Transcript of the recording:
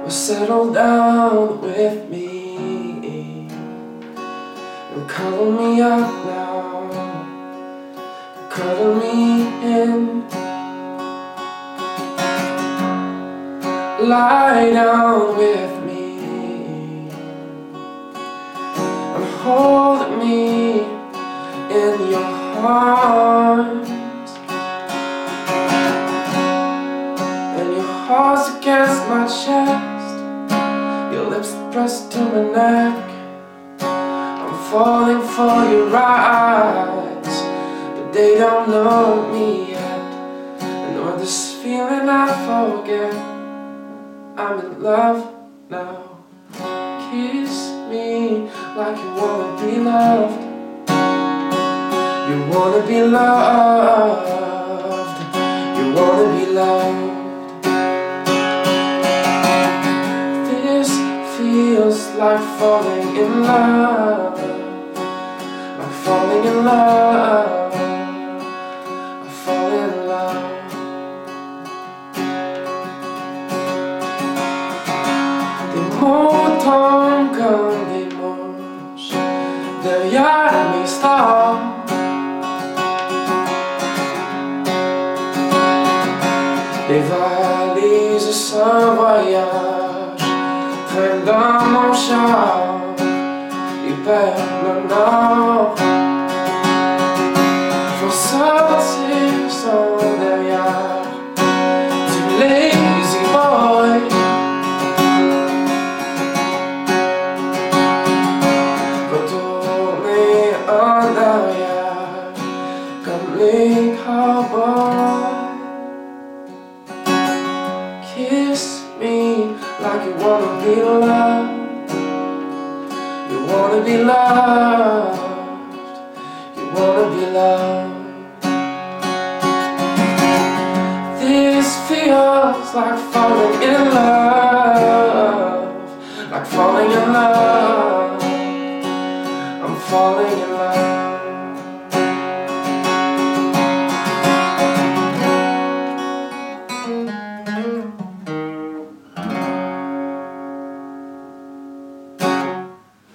Well, settle down with me and cuddle me up now, cuddle me in. Lie down with me and hold me in your arms, and your heart's against my chest, your lips pressed to my neck. I'm falling for your eyes, but they don't know me yet. I know this feeling I forget. I'm in love now. Kiss me like you wanna be loved. You wanna be loved. You wanna be loved. This feels like falling in love, like falling in love. I fall in love. Autant comme des moches derrière mes stars, les valises sans voyage traînent dans mon char, ils perdent le nord. Faut sortir son derrière du lazy boy. En arrière comme les cowboys. Kiss me like you wanna be loved. You wanna be loved. You wanna be loved.